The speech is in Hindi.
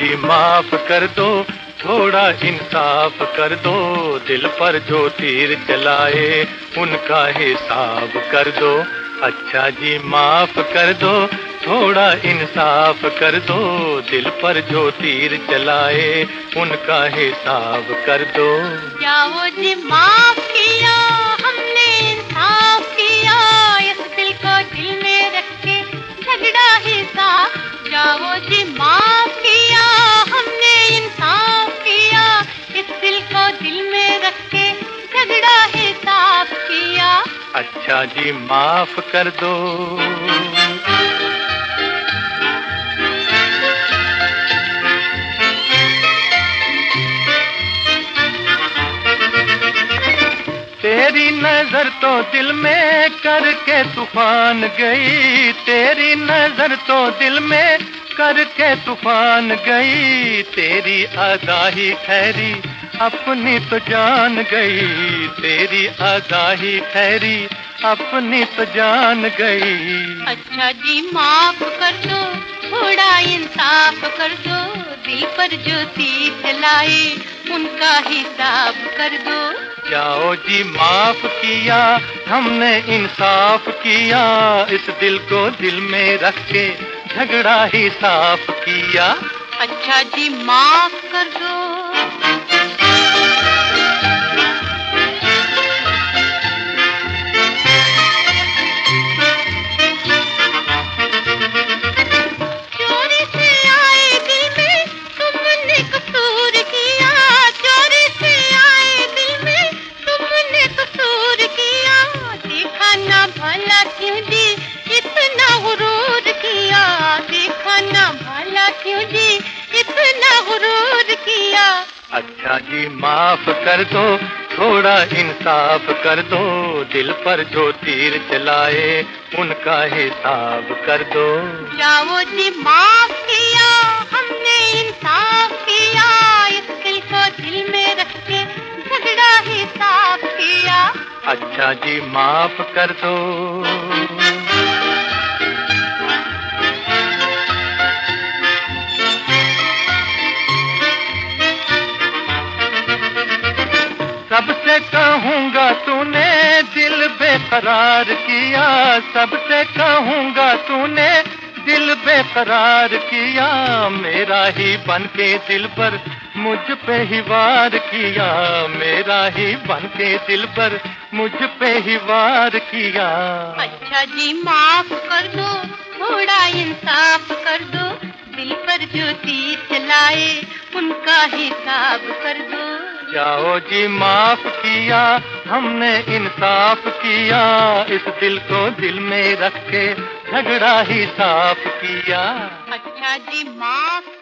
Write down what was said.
जी माफ कर दो, थोड़ा इंसाफ कर दो, दिल पर जो तीर चलाए उनका हिसाब कर दो। अच्छा जी माफ कर दो, थोड़ा इंसाफ कर दो, दिल पर जो तीर चलाए उनका हिसाब कर दो। जाओ जी माफ किया हमने इंसाफ किया, इस दिल को दिल में रख के झगड़ा हिसाब। जाओ जी माफ किया हमने इंसाफ किया, इस दिल को दिल में रख के झगड़ा हिसाब किया। अच्छा जी माफ कर दो। तेरी नजर तो दिल में करके तूफान गई, तेरी नजर तो दिल में करके तूफान गई, तेरी अदा ही ठहरी अपनी तो जान गई, तेरी अदा ही ठहरी अपनी तो जान गई। अच्छा जी माफ कर दो, थोड़ा इंसाफ कर दो, दिल पर जो तीर चलाए उनका हिसाब कर दो। जाओ जी माफ किया हमने इंसाफ किया, इस दिल को दिल में रख के झगड़ा ही साफ किया। अच्छा जी माफ कर दो। चोरी से आए दिल में तुमने कसूर किया, चोरी से आए दिल में तुमने कसूर किया, देखा ना भला क्यों जी इतना गुरूर किया, देखा ना भला क्यों जी इतना गुरूर किया। अच्छा जी माफ कर दो, थोड़ा इंसाफ कर दो, दिल पर जो तीर चलाए उनका हिसाब कर दो। जाओ जी माफ किया हमने इंसाफ किया, इस दिल को दिल में रख के झगड़ा हिसाब किया। अच्छा जी माफ कर दो। सबसे कहूँगा तूने दिल बेकरार किया, सबसे कहूँगा तूने दिल बेकरार किया, मेरा ही बन के दिल पर मुझ पे ही वार किया, मेरा ही बन के दिल पर मुझ पे ही वार किया। अच्छा जी माफ कर दो, थोड़ा इंसाफ कर दो, दिल पर जो तीर चलाए उनका हिसाब कर दो। जाओ जी माफ किया हमने इंसाफ किया, इस दिल को दिल में रख के झगड़ा ही साफ किया। अच्छा जी माफ